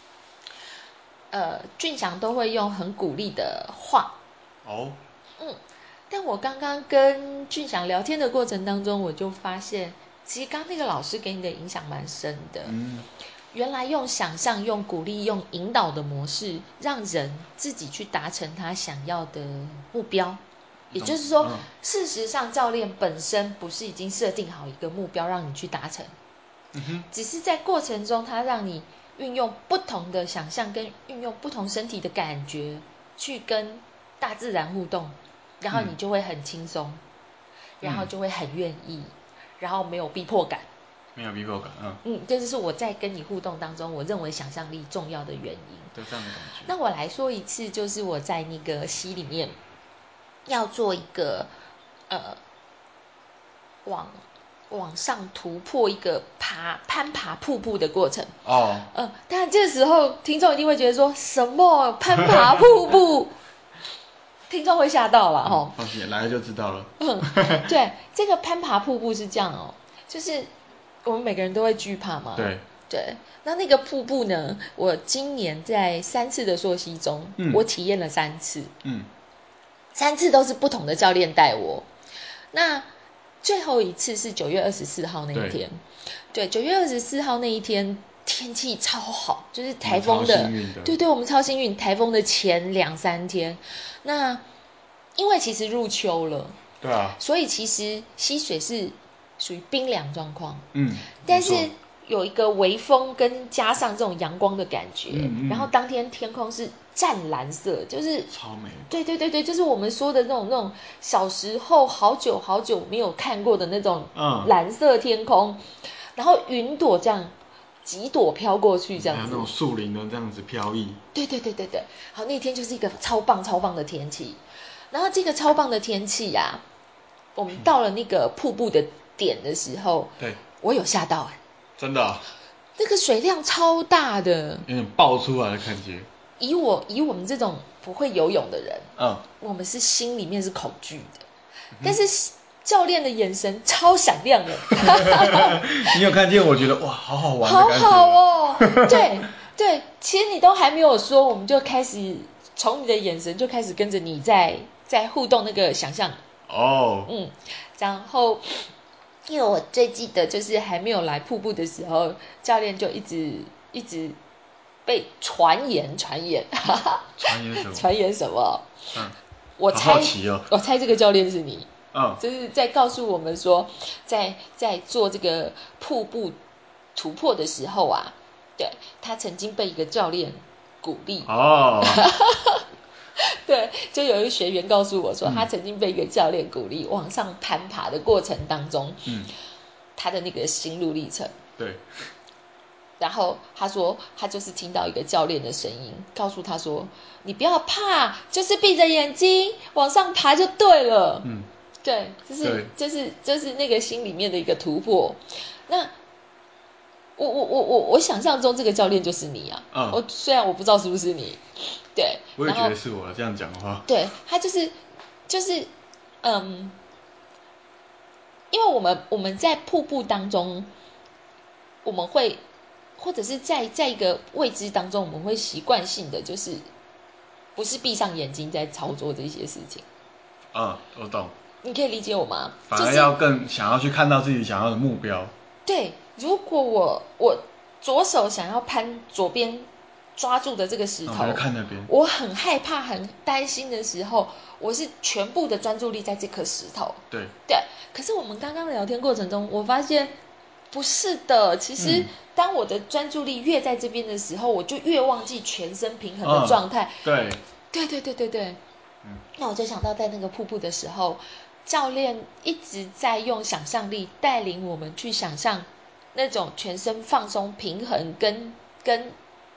呃，俊祥都会用很鼓励的话。 哦， 嗯，但我刚刚跟俊祥聊天的过程当中，我就发现，其实刚刚那个老师给你的影响蛮深的。 嗯， 原来用想象、用鼓励、用引导的模式，让人自己去达成他想要的目标。也就是说， 嗯、 事实上，教练本身不是已经设定好一个目标让你去达成， 嗯哼， 只是在过程中，他让你运用不同的想象跟运用不同身体的感觉去跟大自然互动，然后你就会很轻松，嗯、然后就会很愿意，然后没有逼迫感。 没有逼迫感，嗯嗯，这就是我在跟你互动当中，我认为想象力重要的原因。 对，这样的感觉。 那我来说一次，就是我在那个溪里面要做一个呃往往上突破一个爬攀爬瀑布的过程。 哦， 呃，但这时候听众一定会觉得说什么攀爬瀑布，听众会吓到了哦。 放心，来了就知道了。 嗯，对，这个攀爬瀑布是这样哦，就是我们每个人都会惧怕嘛。 对对，那那个瀑布呢？我今年在三次的溯溪中， 嗯我体验了三次， 嗯， 三次都是不同的教练带我。那最后一次是九月二十四号那一天，对，九月二十四号那一天天气超好，就是台风的， 的对对，我们超幸运，台风的前两三天。那因为其实入秋了， 对啊， 所以其实溪水是属于冰凉状况， 嗯， 但是有一个微风跟加上这种阳光的感觉， 嗯嗯， 然后当天天空是湛蓝色，就是超美。 对对对对，就是我们说的那种那种小时候好久好久没有看过的那种蓝色天空，嗯、然后云朵这样几朵飘过去，这样子， 还有那种树林的这样子飘逸。 对对对对对，好，那天就是一个超棒超棒的天气，然后这个超棒的天气呀、啊，我们到了那个瀑布的点的时候， 对， 我有吓到哎、欸， 真的、啊， 那个水量超大的， 有点爆出来的感觉。 以我以我们这种不会游泳的人， 嗯， 我们是心里面是恐惧的，嗯、但是教练的眼神超闪亮的。 你有看见？我觉得哇，好好玩的好感觉。 好哦，对对，其实你都还没有说，我们就开始从你的眼神就开始跟着你在在互动那个想象。 哦， 嗯，然后因为我最记得就是还没有来瀑布的时候，教练就一直一直被传言传言， 传言什么？ 传言什么？ 嗯， 我猜， 好好奇哦， 我猜这个教练是你。 嗯， 就是在告诉我们说，在在做这个瀑布突破的时候啊，对，他曾经被一个教练鼓励。 哦。 对，就有一个学员告诉我说， 嗯、 他曾经被一个教练鼓励往上攀爬的过程当中， 嗯， 他的那个心路历程。 对。 然后他说，他就是听到一个教练的声音，告诉他说：“你不要怕，就是闭着眼睛往上爬就对了。” 嗯， 对，就是就是就是那个心里面的一个突破。那我我我我我想象中这个教练就是你啊。嗯，我虽然我不知道是不是你。对， 我也觉得是我这样讲的话。 对，他就是就是嗯，因为我们我们在瀑布当中，我们会或者是在在一个未知当中，我们会习惯性的就是不是闭上眼睛在操作这些事情。 嗯，我懂。 你可以理解我吗？ 反而要更想要去看到自己想要的目标。 对，如果我我左手想要攀左边抓住的这个石头， 我就看那边， 我很害怕、很担心的时候，我是全部的专注力在这颗石头。 对对，可是我们刚刚聊天过程中，我发现不是的。其实，当我的专注力越在这边的时候，我就越忘记全身平衡的状态。 嗯、对， 对对对对对。嗯，那我就想到在那个瀑布的时候，教练一直在用想象力带领我们去想象那种全身放松、平衡跟跟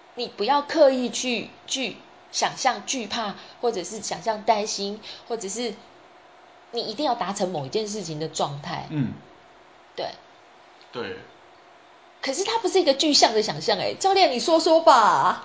你不要刻意去去想象惧怕，或者是想象担心，或者是你一定要达成某一件事情的状态。 嗯， 对， 对。 可是它不是一个具象的想象，哎，教练你说说吧。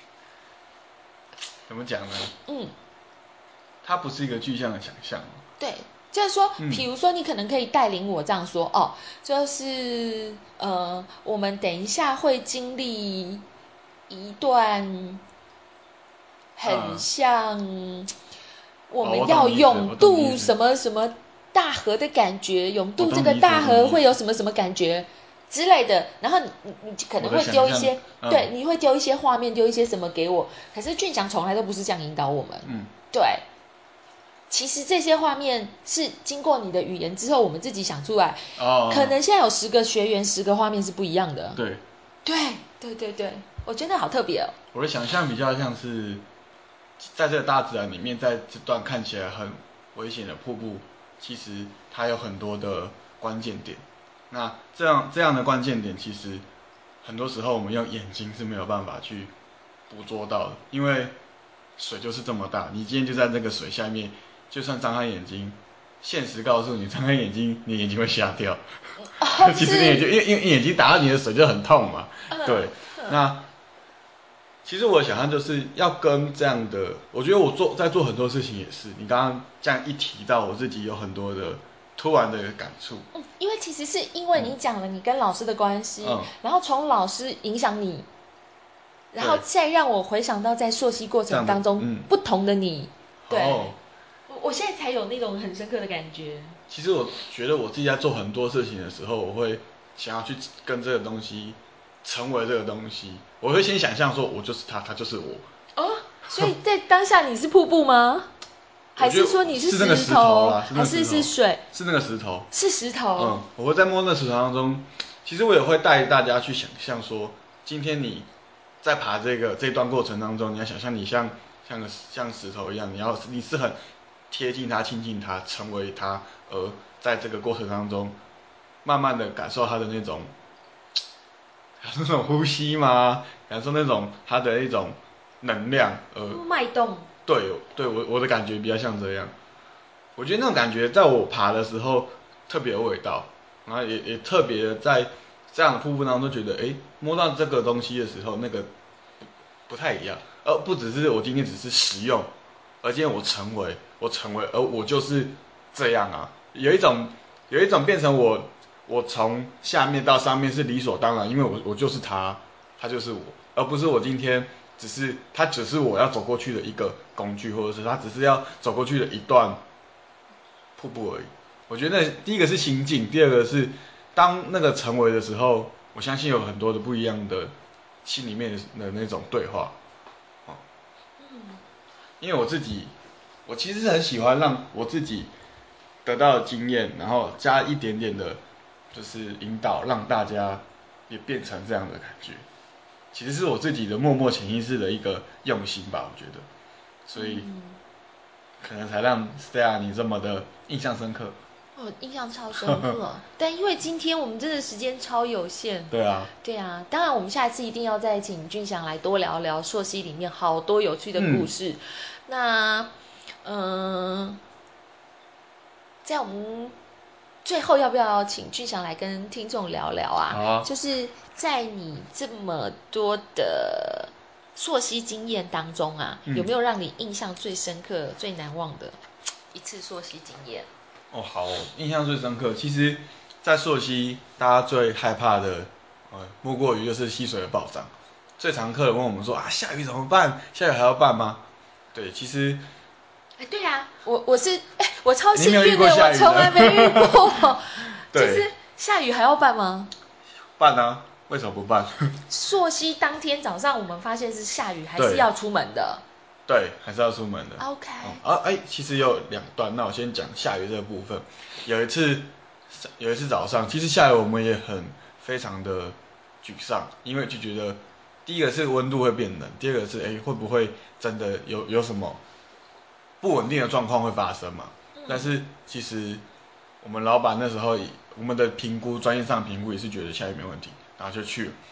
怎么讲呢？ 嗯， 它不是一个具象的想象。 对，就是说， 嗯比如说你可能可以带领我这样说哦，就是呃，我们等一下会经历一段很像我哦，我们要懂你意思，我懂你意思。 泳渡什么什么大河的感觉，泳渡这个我懂你意思， 大河我懂你意思。 会有什么什么感觉之类的，然后你你你可能会丢一些， 嗯对，你会丢一些画面，丢一些什么给我，可是俊祥从来都不是这样引导我们。 嗯， 对。其实这些画面是经过你的语言之后，我们自己想出来。 哦， 可能现在有十个学员，十个画面是不一样的。 对， 对，对对对，我觉得好特别哦。 我的想象比较像是，在这个大自然里面，在这段看起来很危险的瀑布，其实它有很多的关键点。那这样这样的关键点，其实很多时候我们用眼睛是没有办法去捕捉到的，因为水就是这么大，你今天就在那个水下面，就算张开眼睛，现实告诉你张开眼睛，你眼睛会瞎掉。 哦、 其实你眼睛因为因为眼睛打到你的水就很痛嘛， 嗯、 对， 嗯、 那。其实我的想象就是要跟这样的，我觉得我做在做很多事情也是，你刚刚这样一提到，我自己有很多的突然的感触。 嗯，因为其实是因为你讲了你跟老师的关系， 嗯， 然后从老师影响你，然后再让我回想到在溯溪过程当中、 嗯、 不同的你。对， 哦， 我我现在才有那种很深刻的感觉。 其实我觉得我自己在做很多事情的时候，我会想要去跟这个东西成为这个东西，我会先想象说我就是他，他就是我。 哦，所以在当下你是瀑布吗？还是说你是那个石石头？ 头啦，是那还是个石头， 是水？ 是那个石头， 是石头。 嗯，我会在摸那个石头当中，其实我也会带大家去想象说，今天你在爬这个这段过程当中，你要想象你像像个像石头一样，你要你是很贴近它、亲近它、成为它，而在这个过程当中，慢慢的感受它的那种，那种呼吸吗？感受那种它的一种能量，呃， 脉动。 对对，我我的感觉比较像这样。我觉得那种感觉，在我爬的时候特别有味道，然后也也特别在这样的瀑布当中，觉得哎，摸到这个东西的时候，那个不不太一样，而不只是我今天只是实用，而今天我成为，我成为，而我就是这样啊，有一种有一种变成我，我从下面到上面是理所当然，因为我我就是他，他就是我，而不是我今天只是他只是我要走过去的一个工具，或者是他只是要走过去的一段瀑布而已。我觉得第一个是心境，第二个是当那个成为的时候，我相信有很多的不一样的心里面的那种对话。哦，因为我自己，我其实是很喜欢让我自己得到的经验，然后加一点点的，就是引导，让大家也变成这样的感觉。其实是我自己的默默潜意识的一个用心吧，我觉得，所以可能才让 Stella 你这么的印象深刻。 哦，印象超深刻。但因为今天我们真的时间超有限。 对啊。 对啊，当然我们下一次一定要再请俊祥来多聊聊溯溪里面好多有趣的故事。嗯、那，嗯、呃，在我们最后要不要请俊祥来跟听众聊聊啊？ 好啊。 就是在你这么多的溯溪经验当中啊，嗯、有没有让你印象最深刻、最难忘的一次溯溪经验？ 哦，好哦，印象最深刻。其实，在溯溪，大家最害怕的，呃，莫过于就是溪水的暴涨。最常客人问我们说啊，下雨怎么办？下雨还要办吗？对，其实， 哎，对啊，我我是哎，我超幸运的，我从来没遇过。就是下雨还要办吗？ 办啊，为什么不办？ 溯溪当天早上，我们发现是下雨，还是要出门的。 对，还是要出门的。 OK。 啊，哎，其实有两段，那我先讲下雨这个部分。有一次，有一次早上，其实下雨我们也很非常的沮丧，因为就觉得第一个是温度会变冷，第二个是哎会不会真的有有什么不稳定的状况会发生嘛？嗯、但是其实我们老板那时候我们的评估专业上评估也是觉得下雨没问题，然后就去了。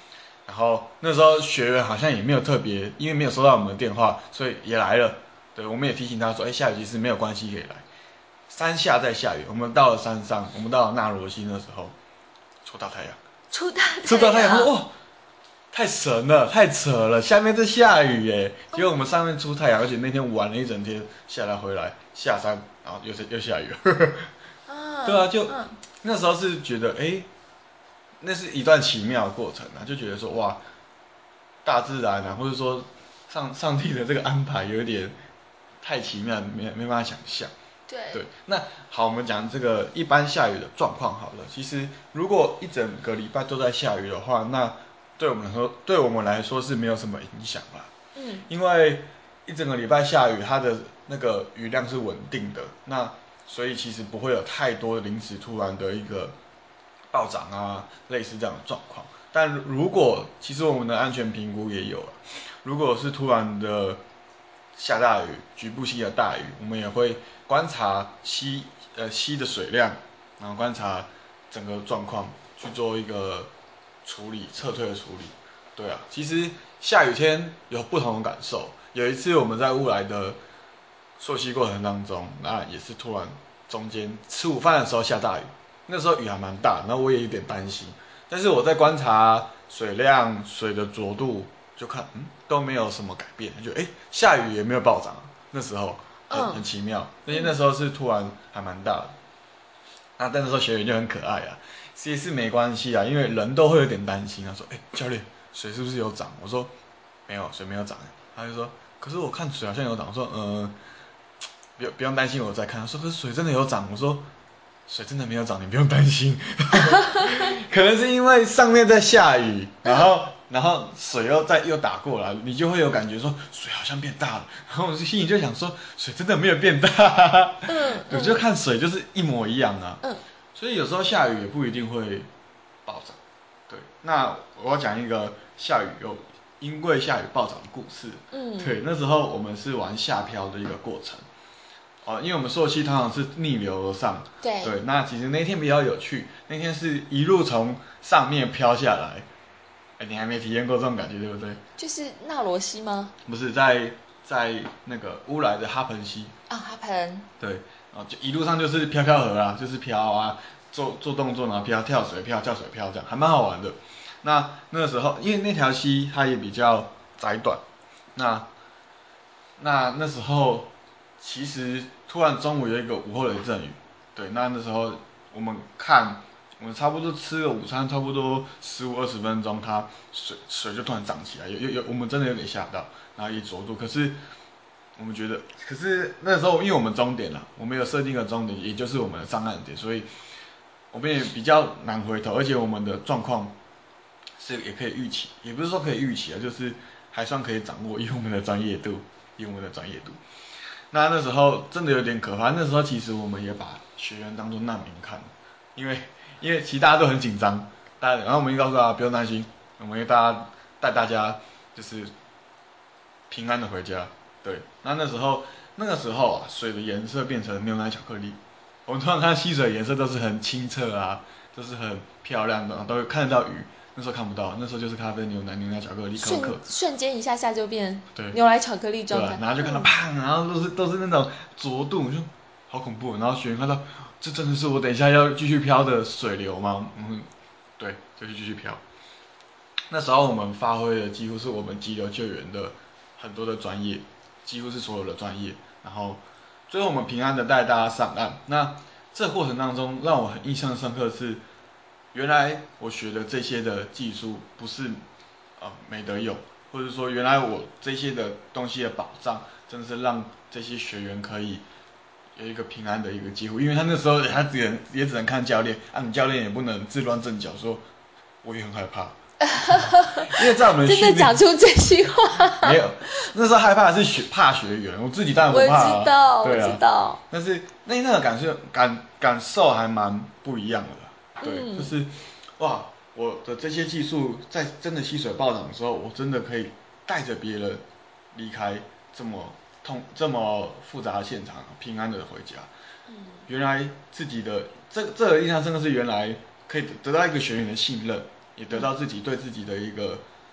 然后那时候学员好像也没有特别，因为没有收到我们的电话，所以也来了。对，我们也提醒他说，哎，下雨其实没有关系，可以来。山下在下雨，我们到了山上，我们到了纳罗溪那时候，出大太阳， 出大太阳， 出大太阳，哇，太神了，太扯了，下面在下雨耶，结果我们上面出太阳，而且那天玩了一整天，下来回来下山，然后又又下雨了。 嗯， 对啊，就、 嗯、 那时候是觉得，哎，那是一段奇妙的过程啊，就觉得说，哇，大自然啊，或者说上上帝的这个安排有点太奇妙，没没办法想象。 对对，那好，我们讲这个一般下雨的状况好了。其实如果一整个礼拜都在下雨的话，那对我们来说，对我们来说是没有什么影响啦。 嗯， 因为一整个礼拜下雨，它的那个雨量是稳定的，那所以其实不会有太多临时突然的一个暴涨啊，类似这样的状况。但如果其实我们的安全评估也有了，如果是突然的下大雨，局部性的大雨，我们也会观察溪呃溪的水量，然后观察整个状况去做一个处理撤退的处理。对啊，其实下雨天有不同的感受。有一次我们在乌来的溯溪过程当中，那也是突然中间吃午饭的时候下大雨，那时候雨还蛮大，然后我也有点担心。但是我在观察水量、水的浊度，就看嗯都没有什么改变，就哎下雨也没有暴涨，那时候很很奇妙，因为那时候是突然还蛮大的。那但那时候学员就很可爱啊，其实是没关系啊，因为人都会有点担心。他说：“哎，教练，水是不是有涨？”我说：“没有，水没有涨。”他就说：“可是我看水好像有涨。”我说：“呃，不不用担心，我再看。”他说：“可是水真的有涨。”我说：“水真的没有涨，你不用担心。”可能是因为上面在下雨，然后然后水又再又打过来，你就会有感觉说水好像变大了。然后我心里就想说，水真的没有变大。 嗯， 我就看水就是一模一样啊。 嗯， 所以有时候下雨也不一定会暴涨。对，那我要讲一个下雨有因为下雨暴涨的故事。 嗯， 对，那时候我们是玩下漂的一个过程。哦，因为我们溯溪通常是逆流而上， 对， 对，那其实那天比较有趣，那天是一路从上面飘下来，哎，你还没体验过这种感觉，对不对？ 就是纳罗溪吗？ 不是在在那个乌来的哈盆溪啊，哈盆， 对，然后就一路上就是飘飘河啊，就是飘啊，做做动作然后飘跳水飘跳水飘这样，还蛮好玩的。那那时候因为那条溪它也比较窄短，那那那时候其实突然中午有一个午后雷阵雨，对，那那时候我们看，我们差不多吃了午餐，差不多十五二十分钟，它水水就突然涨起来，有有有，我们真的有点吓到，然后也着度，可是我们觉得，可是那时候因为我们终点了，我们有设定个终点，也就是我们的上岸点，所以我们也比较难回头，而且我们的状况是也可以预期，也不是说可以预期啊，就是还算可以掌握，以我们的专业度，以我们的专业度。那那时候真的有点可怕，那时候其实我们也把学员当作难民看，因为因为其实大家都很紧张，大家然后我们就告诉大家不用担心，我们会大家带大家就是平安的回家。对，那那时候那个时候啊，水的颜色变成牛奶巧克力，我们通常看溪水的颜色都是很清澈啊，都是很漂亮的，都会看得到鱼。那时候看不到，那时候就是咖啡、牛奶、牛奶巧克力、可可瞬，瞬间一下下就变对牛奶巧克力对状态， 然后就看到砰，然后都是都是那种浊度，就好恐怖。然后学员看到，这真的是我等一下要继续漂的水流吗？嗯，对，就是继续漂。那时候我们发挥的几乎是我们急流救援的很多的专业，几乎是所有的专业。然后最后我们平安的带大家上岸。那这个过程当中让我很印象深刻的是，原来我学的这些的技术不是呃没得用，或者说原来我这些的东西的保障，真的是让这些学员可以有一个平安的一个机会。因为他那时候他只能也只能看教练啊，你教练也不能自乱阵脚说，我也很害怕。因为在我们真的讲出这句话， 没有，那时候害怕的是学怕学员，我自己当然不怕、啊。 我知道， 对啊、 我知道。 但是那那个感受感感受还蛮不一样的，对， 嗯、 就是哇，我的这些技术在真的溪水暴涨的时候，我真的可以带着别人离开这么痛这么复杂的现场，平安的回家。嗯，原来自己的这这个印象深刻是原来可以得到一个学员的信任，也得到自己对自己的一个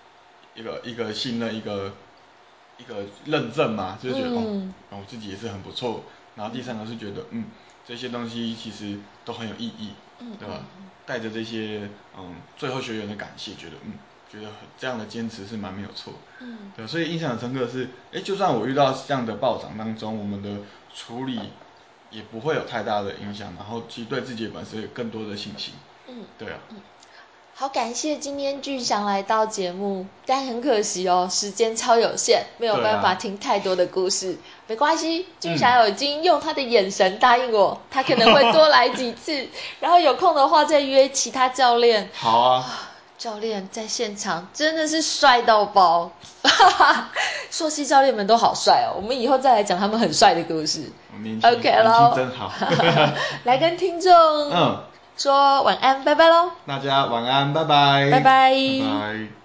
一个一个信任，一个一个认证嘛，就是觉得、嗯、哦，我自己也是很不错。然后第三个是觉得，嗯，这些东西其实都很有意义，嗯、对吧？带着这些嗯最后学员的感谢，觉得嗯，觉得这样的坚持是蛮没有错，嗯，对，所以印象很深刻的是，哎，就算我遇到这样的暴涨当中，我们的处理也不会有太大的影响，然后其实对自己的本身有更多的信心，嗯，对啊。嗯， 好感谢今天俊祥来到节目，但很可惜哦，时间超有限，没有办法听太多的故事。啊、没关系，俊祥已经用他的眼神答应我，嗯、他可能会多来几次，然后有空的话再约其他教练。 好啊。 教练在现场真的是帅到爆，硕熙教练们都好帅哦，我们以后再来讲他们很帅的故事。 年轻 OK 咯，年轻真好。 来跟听众嗯说晚安，拜拜喽。 大家晚安，拜拜， 拜拜， 拜拜。